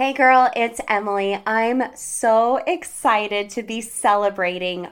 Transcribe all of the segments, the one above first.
Hey girl, it's Emily. I'm so excited to be celebrating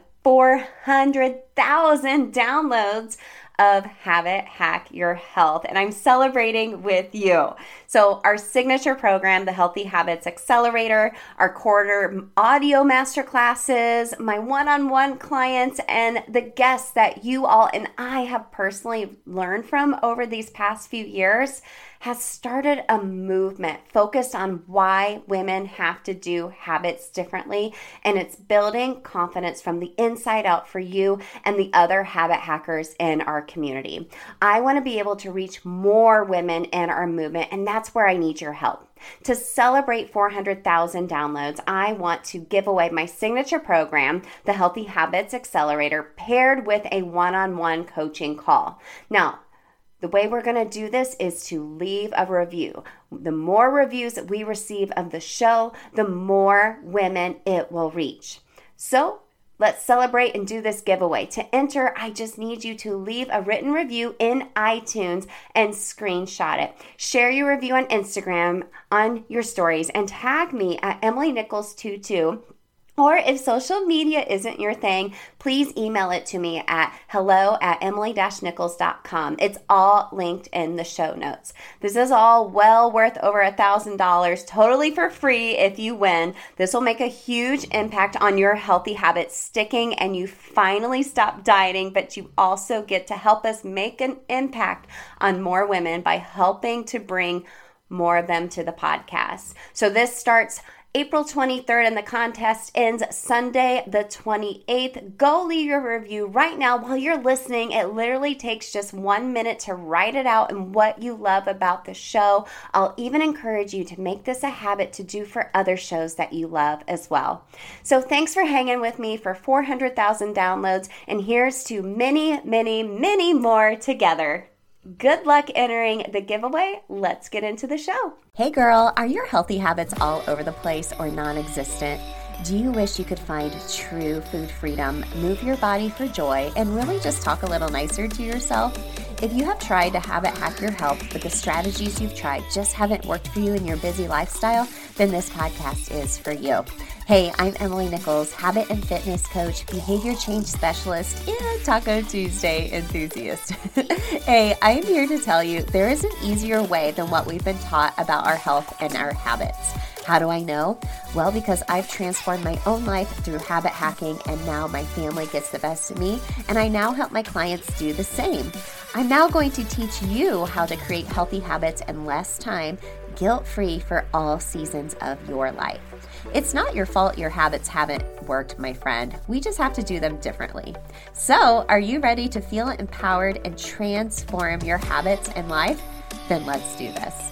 400,000 downloads of Habit Hack Your Health, and I'm celebrating with you. So our signature program, the Healthy Habits Accelerator, our quarter audio masterclasses, my one-on-one clients, and the guests that you all and I have personally learned from over these past few years has started a movement focused on why women have to do habits differently, and it's building confidence from the inside out for you and the other habit hackers in our community. I want to be able to reach more women in our movement, and that's where I need your help. To celebrate 400,000 downloads, I want to give away my signature program, the Healthy Habits Accelerator, paired with a one-on-one coaching call. Now, the way we're going to do this is to leave a review. The more reviews that we receive of the show, the more women it will reach. So let's celebrate and do this giveaway. To enter, I just need you to leave a written review in iTunes and screenshot it. Share your review on Instagram on your stories and tag me at Emily Nichols22. Or if social media isn't your thing, please email it to me at hello@emily-nichols.com. It's all linked in the show notes. This is all well worth over $1,000, totally for free if you win. This will make a huge impact on your healthy habits sticking and you finally stop dieting, but you also get to help us make an impact on more women by helping to bring more of them to the podcast. So this starts April 23rd, and the contest ends Sunday the 28th. Go leave your review right now while you're listening. It literally takes just 1 minute to write it out and what you love about the show. I'll even encourage you to make this a habit to do for other shows that you love as well. So thanks for hanging with me for 400,000 downloads, and here's to many, many, many more together. Good luck entering the giveaway. Let's get into the show. Hey girl, are your healthy habits all over the place or non-existent? Do you wish you could find true food freedom, move your body for joy, and really just talk a little nicer to yourself? If you have tried to habit hack your health, but the strategies you've tried just haven't worked for you in your busy lifestyle, then this podcast is for you. Hey, I'm Emily Nichols, habit and fitness coach, behavior change specialist, and Taco Tuesday enthusiast. Hey, I'm here to tell you there is an easier way than what we've been taught about our health and our habits. How do I know? Well, because I've transformed my own life through habit hacking, and now my family gets the best of me, and I now help my clients do the same. I'm now going to teach you how to create healthy habits in less time, guilt-free for all seasons of your life. It's not your fault your habits haven't worked, my friend. We just have to do them differently. So, are you ready to feel empowered and transform your habits and life? Then let's do this.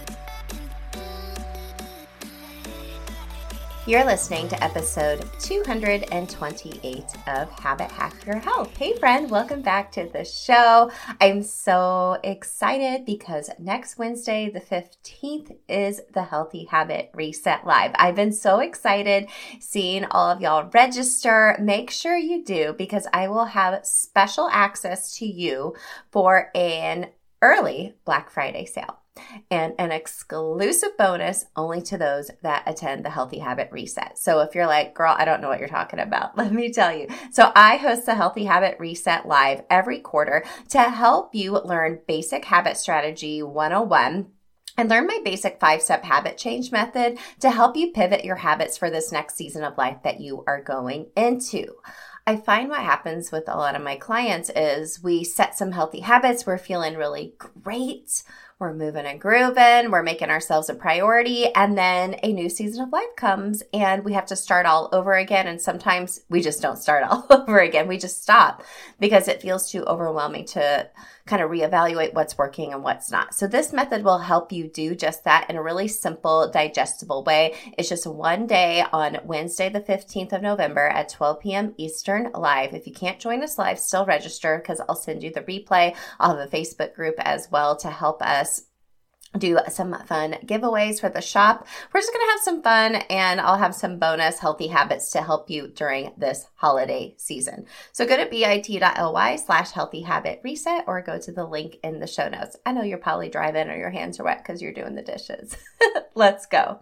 You're listening to episode 228 of Habit Hack Your Health. Hey friend, welcome back to the show. I'm so excited because next Wednesday, the 15th, is the Healthy Habit Reset Live. I've been so excited seeing all of y'all register. Make sure you do, because I will have special access to you for an early Black Friday sale and an exclusive bonus only to those that attend the Healthy Habit Reset. So if you're like, girl, I don't know what you're talking about, let me tell you. So I host the Healthy Habit Reset Live every quarter to help you learn basic habit strategy 101 and learn my basic 5-step habit change method to help you pivot your habits for this next season of life that you are going into. I find what happens with a lot of my clients is we set some healthy habits. We're feeling really great. We're moving and grooving. We're making ourselves a priority. And then a new season of life comes and we have to start all over again. And sometimes we just don't start all over again. We just stop because it feels too overwhelming to kind of reevaluate what's working and what's not. So this method will help you do just that in a really simple, digestible way. It's just one day on Wednesday, the 15th of November at 12 p.m. Eastern live. If you can't join us live, still register because I'll send you the replay. I'll have a Facebook group as well to help us do some fun giveaways for the shop. We're just going to have some fun, and I'll have some bonus healthy habits to help you during this holiday season. So go to bit.ly/healthy habit reset or go to the link in the show notes. I know you're probably driving or your hands are wet because you're doing the dishes. Let's go.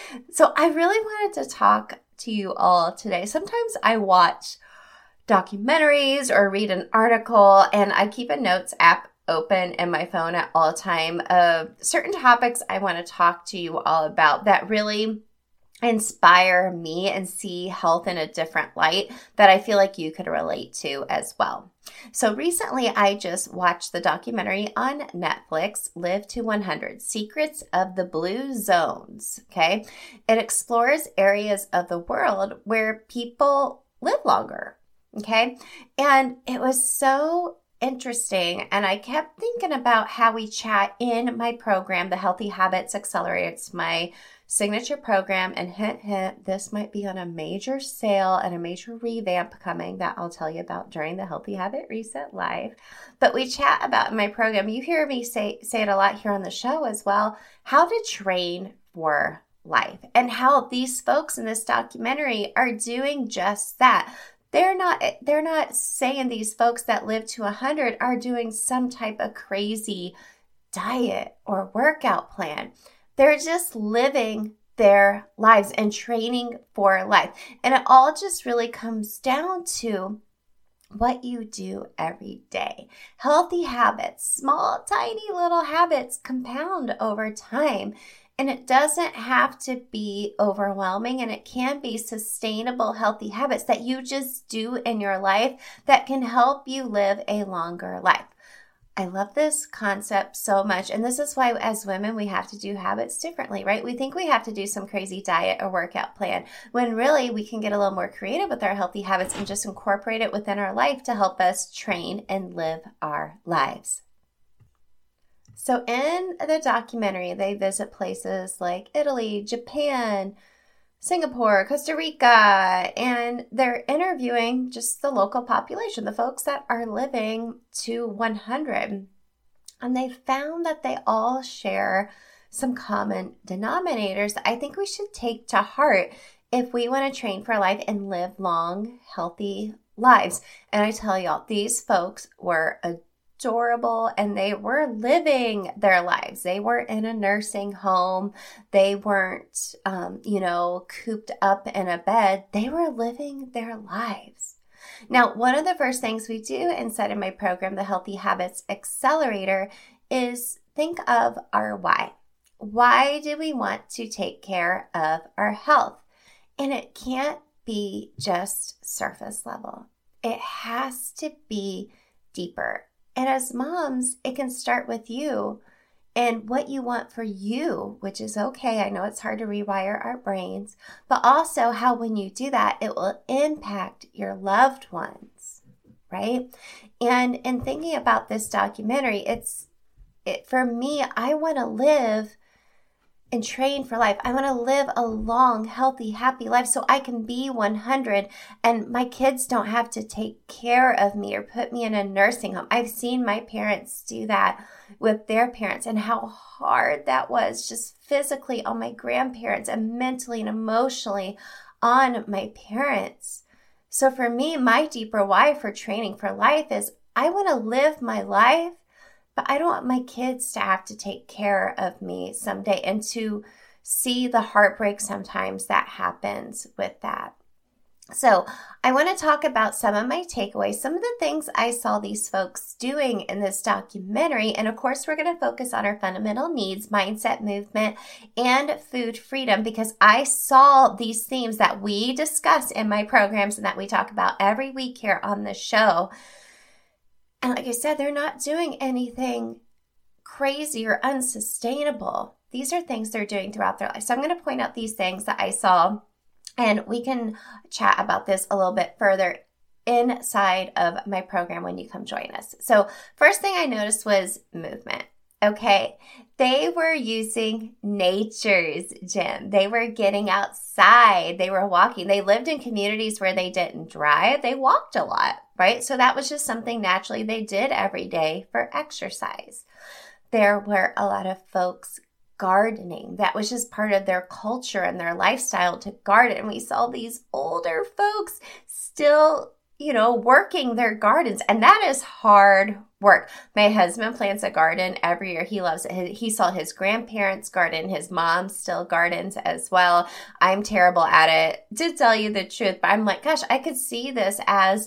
So I really wanted to talk to you all today. Sometimes I watch documentaries or read an article, and I keep a notes app open in my phone at all time of certain topics I want to talk to you all about that really inspire me and see health in a different light that I feel like you could relate to as well. So recently I just watched the documentary on Netflix, Live to 100, Secrets of the Blue Zones. Okay. It explores areas of the world where people live longer. Okay. And it was so interesting. And I kept thinking about how we chat in my program, the Healthy Habits Accelerator. It's my signature program. And hint, hint, this might be on a major sale and a major revamp coming that I'll tell you about during the Healthy Habit Reset Live. But we chat about in my program. You hear me say it a lot here on the show as well, how to train for life and how these folks in this documentary are doing just that. They're not saying these folks that live to 100 are doing some type of crazy diet or workout plan. They're just living their lives and training for life. And it all just really comes down to what you do every day. Healthy habits, small, tiny little habits compound over time. And it doesn't have to be overwhelming, and it can be sustainable, healthy habits that you just do in your life that can help you live a longer life. I love this concept so much. And this is why as women, we have to do habits differently, right? We think we have to do some crazy diet or workout plan when really we can get a little more creative with our healthy habits and just incorporate it within our life to help us train and live our lives. So in the documentary, they visit places like Italy, Japan, Singapore, Costa Rica, and they're interviewing just the local population, the folks that are living to 100. And they found that they all share some common denominators that I think we should take to heart if we want to train for life and live long, healthy lives. And I tell y'all, these folks were adorable, and they were living their lives. They were in a nursing home. They weren't, cooped up in a bed. They were living their lives. Now, one of the first things we do inside of my program, the Healthy Habits Accelerator, is think of our why. Why do we want to take care of our health? And it can't be just surface level. It has to be deeper. And as moms, it can start with you and what you want for you, which is okay. I know it's hard to rewire our brains, but also how when you do that, it will impact your loved ones, right? And in thinking about this documentary, for me, I want to live and train for life. I want to live a long, healthy, happy life so I can be 100 and my kids don't have to take care of me or put me in a nursing home. I've seen my parents do that with their parents and how hard that was just physically on my grandparents and mentally and emotionally on my parents. So for me, my deeper why for training for life is I want to live my life, but I don't want my kids to have to take care of me someday and to see the heartbreak sometimes that happens with that. So I want to talk about some of my takeaways, some of the things I saw these folks doing in this documentary. And of course, we're going to focus on our fundamental needs, mindset, movement, and food freedom, because I saw these themes that we discuss in my programs and that we talk about every week here on the show. And like I said, they're not doing anything crazy or unsustainable. These are things they're doing throughout their life. So I'm going to point out these things that I saw, and we can chat about this a little bit further inside of my program when you come join us. So first thing I noticed was movement. Okay, they were using nature's gym. They were getting outside. They were walking. They lived in communities where they didn't drive. They walked a lot, right? So that was just something naturally they did every day for exercise. there were a lot of folks gardening. That was just part of their culture and their lifestyle to garden. And we saw these older folks still, working their gardens. And that is hard work. My husband plants a garden every year. He loves it. He saw his grandparents garden. His mom still gardens as well. I'm terrible at it, to tell you the truth. But I'm like, gosh, I could see this as,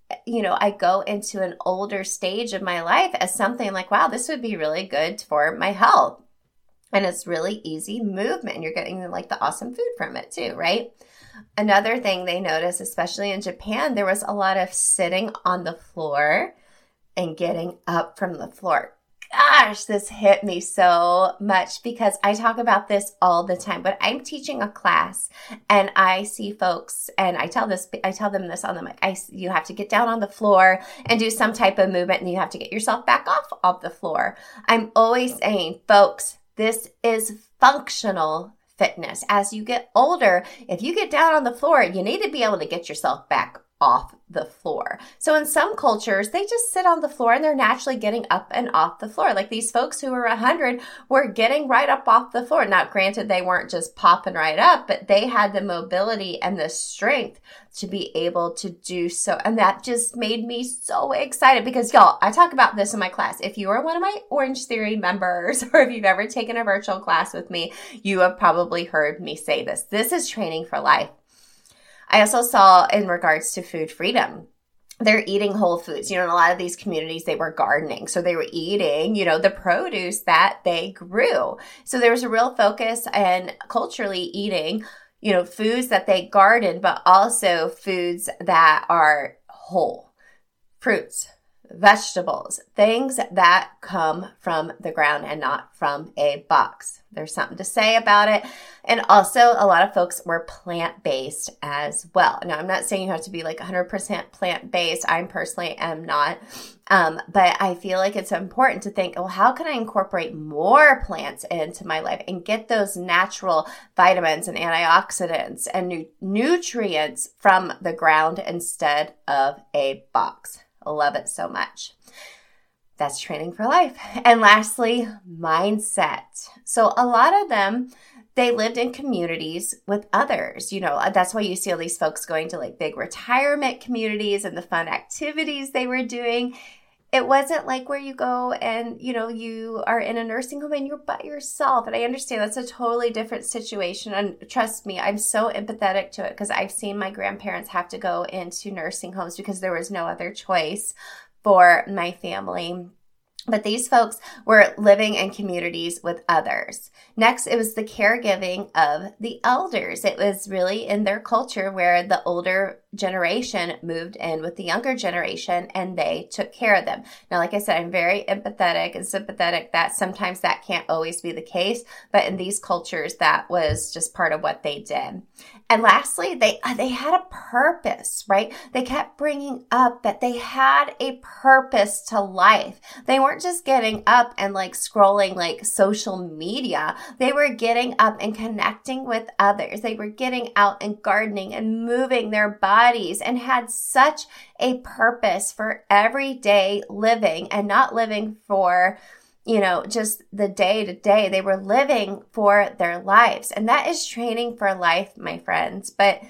I go into an older stage of my life as something like, wow, this would be really good for my health. And it's really easy movement. And you're getting like the awesome food from it too, right? Another thing they noticed, especially in Japan, there was a lot of sitting on the floor and getting up from the floor. Gosh, this hit me so much because I talk about this all the time, but I'm teaching a class and I see folks and I tell them this on the mic. You have to get down on the floor and do some type of movement and you have to get yourself back off the floor. I'm always saying, folks, this is functional fitness. As you get older, if you get down on the floor, you need to be able to get yourself back off the floor. So in some cultures, they just sit on the floor and they're naturally getting up and off the floor. Like these folks who were 100 were getting right up off the floor. Now, granted, they weren't just popping right up, but they had the mobility and the strength to be able to do so. And that just made me so excited because y'all, I talk about this in my class. If you are one of my Orange Theory members, or if you've ever taken a virtual class with me, you have probably heard me say this. This is training for life. I also saw in regards to food freedom, they're eating whole foods. In a lot of these communities, they were gardening. So they were eating, the produce that they grew. So there was a real focus and culturally eating, foods that they garden, but also foods that are whole. Fruits, vegetables, things that come from the ground and not from a box. There's something to say about it. And also a lot of folks were plant-based as well. Now, I'm not saying you have to be like 100% plant-based. I personally am not. But I feel like it's important to think, well, how can I incorporate more plants into my life and get those natural vitamins and antioxidants and nutrients from the ground instead of a box? I love it so much. That's training for life. And lastly, mindset. So a lot of them, they lived in communities with others. That's why you see all these folks going to like big retirement communities and the fun activities they were doing. It wasn't like where you go and, you are in a nursing home and you're by yourself. And I understand that's a totally different situation. And trust me, I'm so empathetic to it because I've seen my grandparents have to go into nursing homes because there was no other choice for my family. But these folks were living in communities with others. Next, it was the caregiving of the elders. It was really in their culture where the older generation moved in with the younger generation and they took care of them. Now, like I said, I'm very empathetic and sympathetic that sometimes that can't always be the case, but in these cultures, that was just part of what they did. And lastly, they had a purpose, right? They kept bringing up that they had a purpose to life. They weren't just getting up and like scrolling like social media. They were getting up and connecting with others. They were getting out and gardening and moving their bodies and had such a purpose for everyday living and not living for just the day to day. They were living for their lives. And that is training for life, my friends. But,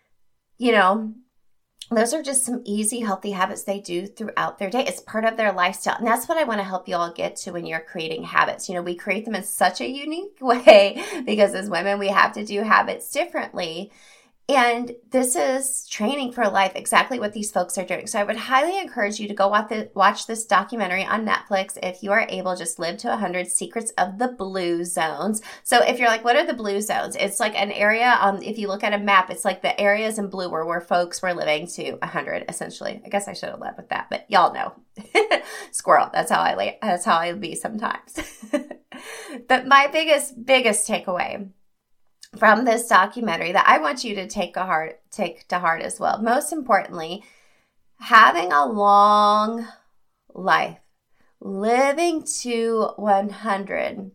those are just some easy, healthy habits they do throughout their day. It's part of their lifestyle. And that's what I want to help you all get to when you're creating habits. We create them in such a unique way because as women, we have to do habits differently. And this is training for life, exactly what these folks are doing. So I would highly encourage you to go watch this documentary on Netflix. If you are able, just Live to 100 Secrets of the Blue Zones. So if you're like, what are the blue zones? It's like an area, if you look at a map, it's like the areas in blue where folks were living to 100, essentially. I guess I should have led with that, but y'all know. Squirrel, that's how I be sometimes. But my biggest takeaway from this documentary that I want you to take to heart as well. Most importantly, having a long life, living to 100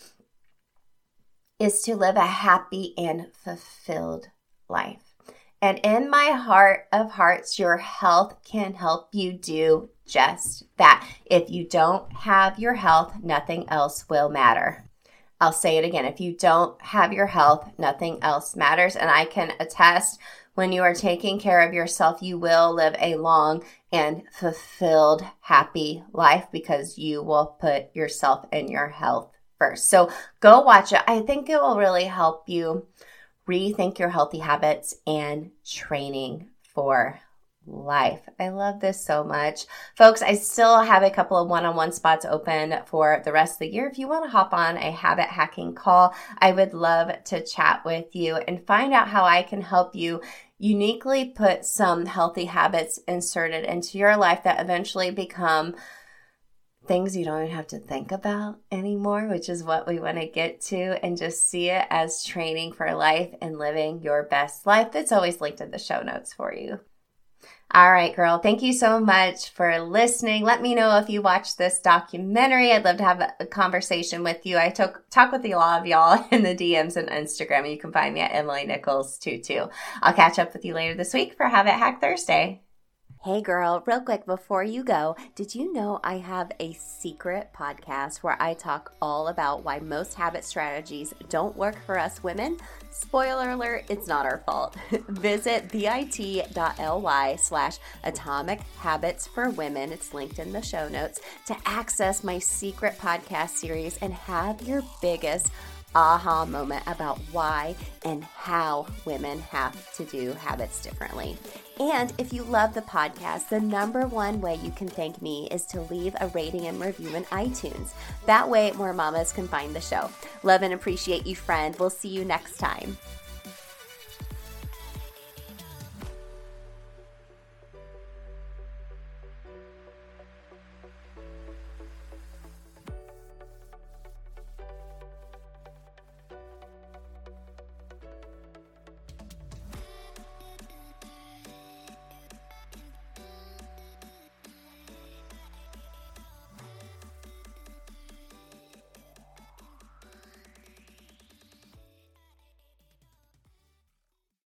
is to live a happy and fulfilled life. And in my heart of hearts, your health can help you do just that. If you don't have your health, nothing else will matter. I'll say it again. If you don't have your health, nothing else matters. And I can attest, when you are taking care of yourself, you will live a long and fulfilled, happy life because you will put yourself and your health first. So go watch it. I think it will really help you rethink your healthy habits and training for life. I love this so much. Folks, I still have a couple of one-on-one spots open for the rest of the year. If you want to hop on a habit hacking call, I would love to chat with you and find out how I can help you uniquely put some healthy habits inserted into your life that eventually become things you don't even have to think about anymore, which is what we want to get to, and just see it as training for life and living your best life. It's always linked in the show notes for you. All right, girl. Thank you so much for listening. Let me know if you watched this documentary. I'd love to have a conversation with you. I talk with a lot of y'all in the DMs and Instagram. You can find me at Emily Nichols too. I'll catch up with you later this week for Habit Hack Thursday. Hey girl, real quick before you go, did you know I have a secret podcast where I talk all about why most habit strategies don't work for us women? Spoiler alert, it's not our fault. Visit bit.ly/Atomic Habits for Women. It's linked in the show notes to access my secret podcast series and have your biggest aha moment about why and how women have to do habits differently. And if you love the podcast, the number one way you can thank me is to leave a rating and review in iTunes. That way more mamas can find the show. Love and appreciate you, friend. We'll see you next time.